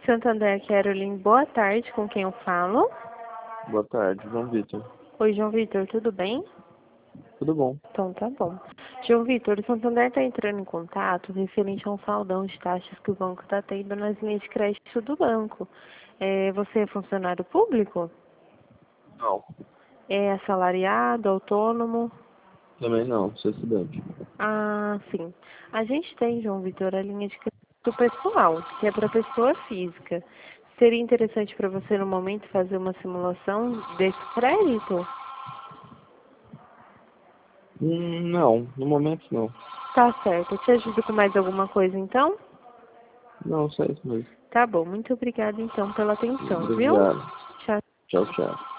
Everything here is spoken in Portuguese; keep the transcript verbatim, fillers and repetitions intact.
Santander, Caroline, boa tarde, com quem eu falo? Boa tarde, João Vitor. Oi, João Vitor, tudo bem? Tudo bom? Então tá bom. João Vitor, o Santander está entrando em contato referente a um saldão de taxas que o banco está tendo nas linhas de crédito do banco. É, você é funcionário público? Não. É assalariado, autônomo? Também não, sou estudante. Ah, sim. A gente tem, João Vitor, a linha de crédito pessoal, que é para pessoa física. Seria interessante para você, no momento, fazer uma simulação desse crédito? Hum, não, no momento não. Tá certo. Eu te ajudo com mais alguma coisa, então? Não, só isso mesmo. Tá bom. Muito obrigada, então, pela atenção, viu? Obrigado. Tchau. Tchau, tchau.